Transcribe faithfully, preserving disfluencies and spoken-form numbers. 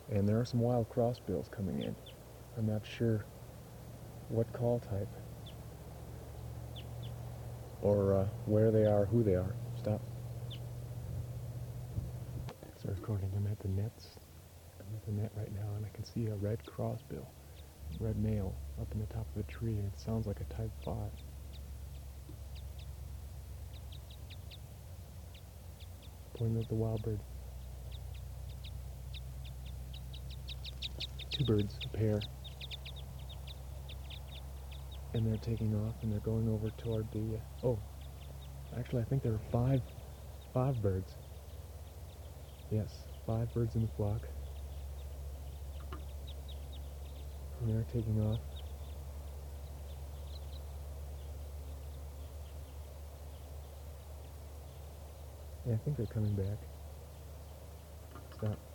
And there are some wild crossbills coming in. I'm not sure what call type or uh, where they are, who they are. Stop. So recording. I'm at the nets. I'm at the net right now, and I can see a red crossbill, red male, up in the top of the tree, and it sounds like a type five. Pointing at the wild bird. Two birds, a pair. And they're taking off, and they're going over toward the, uh, oh, actually I think there are five, five birds. Yes, five birds in the flock. And they're taking off. Yeah, I think they're coming back. Stop.